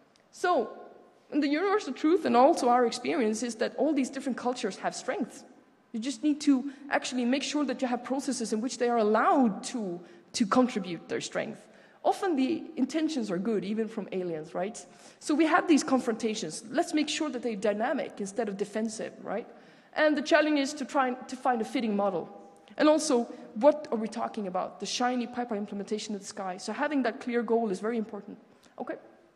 So, the universal truth and also our experience is that all these different cultures have strengths. You just need to actually make sure that you have processes in which they are allowed to, to contribute their strength. often the intentions are good, even from aliens, right? So we have these confrontations. Let's make sure that they're dynamic instead of defensive, right? And the challenge is to try to find a fitting model. And also, what are we talking about? The shiny PyPI implementation of the sky. So having that clear goal is very important. Okay.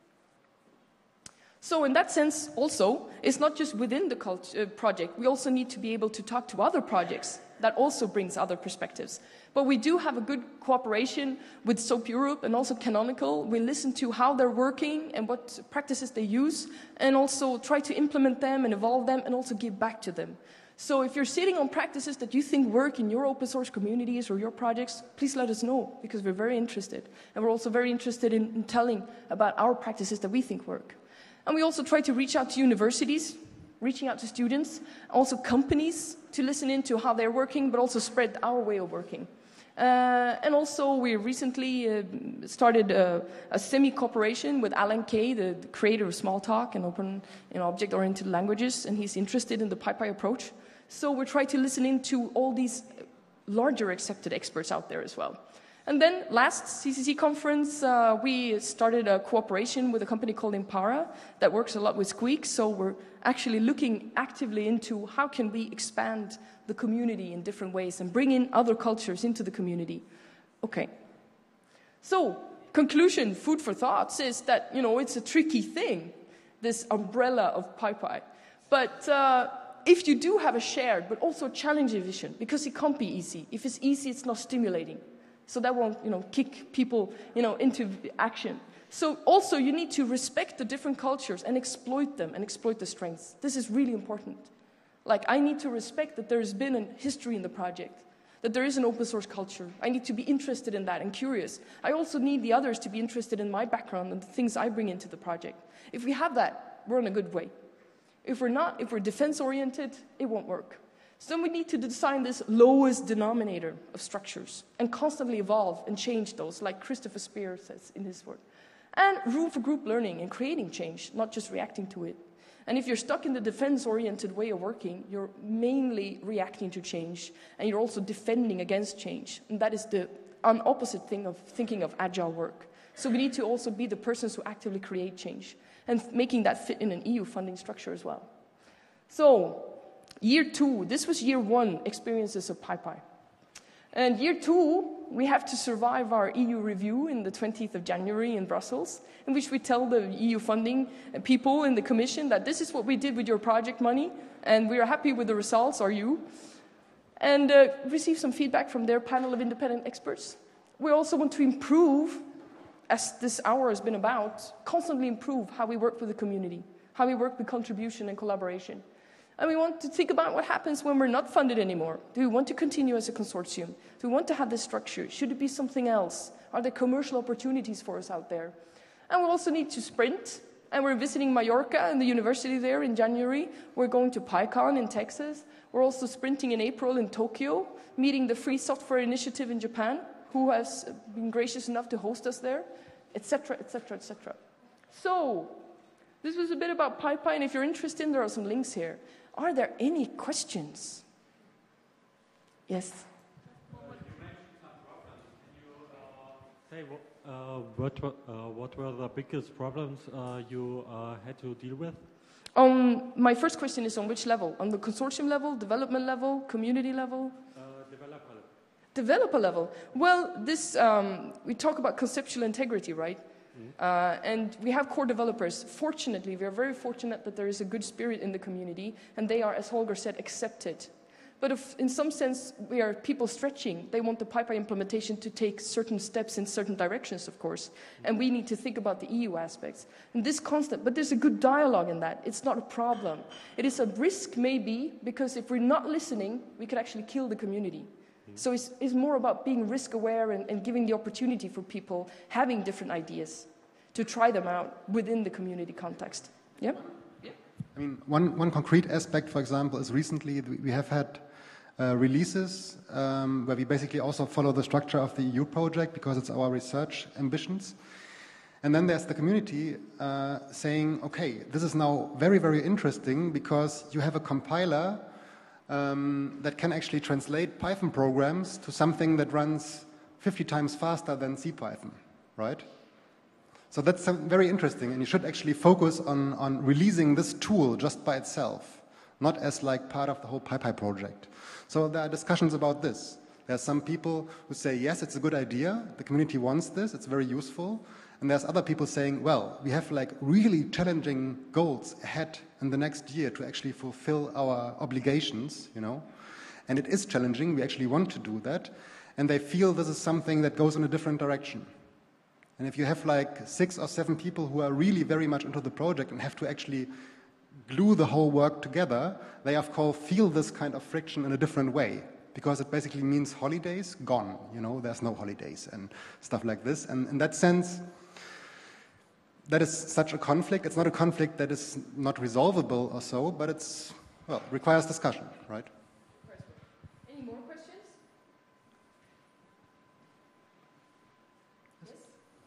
So in that sense, also, it's not just within the cult uh, project. We also need to be able to talk to other projects. That also brings other perspectives. But we do have a good cooperation with SOAP Europe and also Canonical. We listen to how they're working and what practices they use, and also try to implement them and evolve them and also give back to them. So if you're sitting on practices that you think work in your open source communities or your projects, please let us know, because we're very interested. And we're also very interested in, in telling about our practices that we think work. And we also try to reach out to universities, reaching out to students, also companies, to listen into how they're working, but also spread our way of working. Uh, and also, we recently uh, started a, a semi-cooperation with Alan Kay, the, the creator of Smalltalk and open and object-oriented languages, and he's interested in the PyPI approach. So we're trying to listen into all these larger accepted experts out there as well. And then last C C C conference, uh, we started a cooperation with a company called Impara that works a lot with Squeak. So we're actually looking actively into how can we expand the community in different ways and bring in other cultures into the community. Okay. So conclusion, food for thoughts, is that, you know, it's a tricky thing, this umbrella of PyPI. But uh, if you do have a shared but also challenging vision, because it can't be easy. If it's easy, it's not stimulating. So that won't, you know, kick people, you know, into action. So also you need to respect the different cultures and exploit them and exploit the strengths. This is really important. Like, I need to respect that there's been a history in the project, that there is an open source culture. I need to be interested in that and curious. I also need the others to be interested in my background and the things I bring into the project. If we have that, we're in a good way. If we're not, if we're defense-oriented, it won't work. So we need to design this lowest denominator of structures and constantly evolve and change those, like Christopher Spear says in his work. And room for group learning and creating change, not just reacting to it. And if you're stuck in the defense-oriented way of working, you're mainly reacting to change, and you're also defending against change. And that is the opposite thing of thinking of agile work. So we need to also be the persons who actively create change, and making that fit in an E U funding structure as well. So, year two, this was year one experiences of PyPI. And year two, we have to survive our E U review in the twentieth of January in Brussels, in which we tell the E U funding people in the Commission that this is what we did with your project money, and we are happy with the results, are you? And uh, receive some feedback from their panel of independent experts. We also want to improve, as this hour has been about, constantly improve how we work with the community, how we work with contribution and collaboration. And we want to think about what happens when we're not funded anymore. Do we want to continue as a consortium? Do we want to have this structure? Should it be something else? Are there commercial opportunities for us out there? And we also need to sprint. And we're visiting Mallorca and the university there in January. We're going to PyCon in Texas. We're also sprinting in April in Tokyo, meeting the Free Software Initiative in Japan, who has been gracious enough to host us there, et cetera, et cetera, et cetera. So, this was a bit about PyPI, and if you're interested, there are some links here. Are there any questions? Yes? Uh, you mentioned some problems. Can you uh, say what, uh, what, uh, what were the biggest problems uh, you uh, had to deal with? Um, my first question is on which level? On the consortium level, development level, community level? Uh, developer level. Developer level. Well, this, um, we talk about conceptual integrity, right? Uh, and we have core developers. Fortunately, we are very fortunate that there is a good spirit in the community, and they are, as Holger said, accepted. But if, in some sense, we are people stretching. They want the PyPI implementation to take certain steps in certain directions, of course. And we need to think about the E U aspects. And this constant, but there's a good dialogue in that. It's not a problem. It is a risk, maybe, because if we're not listening, we could actually kill the community. So it's, it's more about being risk-aware and, and giving the opportunity for people having different ideas to try them out within the community context. Yeah? Yeah. I mean, one, one concrete aspect, for example, is recently we have had uh, releases um, where we basically also follow the structure of the E U project because it's our research ambitions. And then there's the community uh, saying, okay, this is now very, very interesting because you have a compiler Um, that can actually translate Python programs to something that runs fifty times faster than CPython. right? So that's very interesting, and you should actually focus on, on releasing this tool just by itself, not as like part of the whole PyPy project. So there are discussions about this. There are some people who say, yes, it's a good idea, the community wants this, it's very useful. And there's other people saying, well, we have like really challenging goals ahead in the next year to actually fulfill our obligations, you know. And it is challenging, we actually want to do that. And they feel this is something that goes in a different direction. And if you have like six or seven people who are really very much into the project and have to actually glue the whole work together, they of course feel this kind of friction in a different way. Because it basically means holidays, gone, you know, there's no holidays and stuff like this. And in that sense, that is such a conflict. It's not a conflict that is not resolvable or so, but it's, well, requires discussion, right? Any more questions? Yes?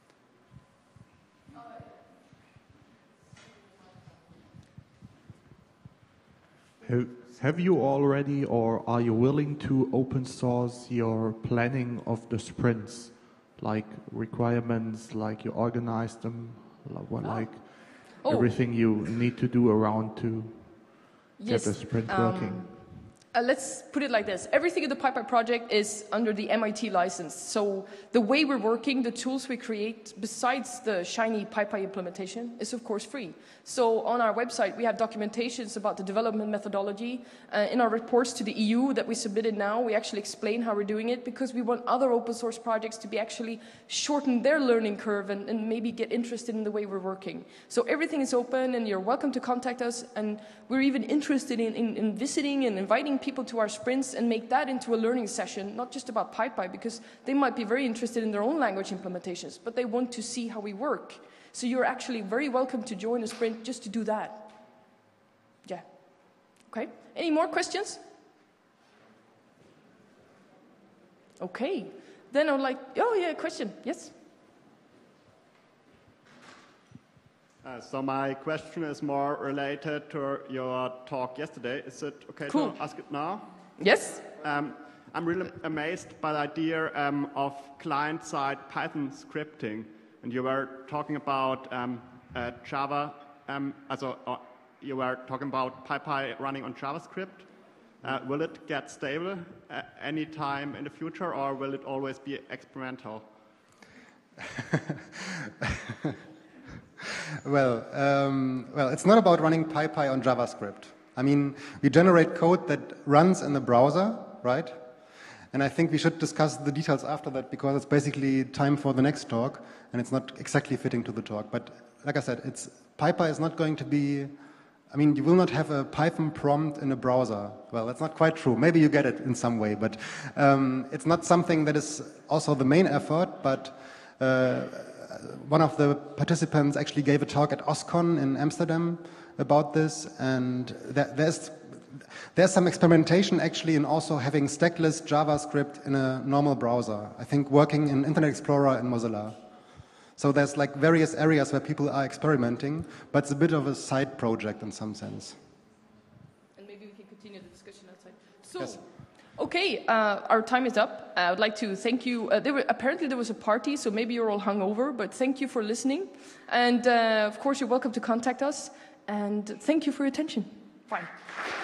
Have, have you already, or are you willing to open source your planning of the sprints, like requirements, like you organize them, like oh. everything you need to do around to yes. get the sprint um, working? Uh, let's put it like this. Everything in the PyPy project is under the M I T license. So the way we're working, the tools we create, besides the shiny PyPy implementation, is of course free. So on our website, we have documentations about the development methodology. Uh, in our reports to the E U that we submitted now, we actually explain how we're doing it because we want other open source projects to be actually shorten their learning curve and, and maybe get interested in the way we're working. So everything is open and you're welcome to contact us. And we're even interested in, in, in visiting and inviting people to our sprints and make that into a learning session, not just about PyPy, because they might be very interested in their own language implementations, but they want to see how we work. So you're actually very welcome to join a sprint just to do that. Yeah. Okay. Any more questions? Okay. Then I would like, oh yeah, question. Yes? Uh, so my question is more related to your talk yesterday. Is it okay cool. to ask it now? Yes. Um, I'm really amazed by the idea um, of client-side Python scripting. And you were talking about um, uh, Java, um, also, uh, you were talking about PyPy running on JavaScript. Uh, will it get stable uh, any time in the future, or will it always be experimental? Well, um, well, it's not about running PyPy on JavaScript. I mean, we generate code that runs in the browser, right? And I think we should discuss the details after that because it's basically time for the next talk, and it's not exactly fitting to the talk. But like I said, it's PyPy is not going to be. I mean, you will not have a Python prompt in a browser. Well, that's not quite true. Maybe you get it in some way, but um, it's not something that is also the main effort. But uh, one of the participants actually gave a talk at OSCON in Amsterdam about this, and there, there's there's some experimentation actually in also having stackless JavaScript in a normal browser. I think working in Internet Explorer and Mozilla. So there's like various areas where people are experimenting, but it's a bit of a side project in some sense. And maybe we can continue the discussion outside. So, yes. Okay, uh, our time is up. I would like to thank you. Uh, there were, apparently there was a party, so maybe you're all hungover, but thank you for listening. And uh, of course, you're welcome to contact us. And thank you for your attention. Bye.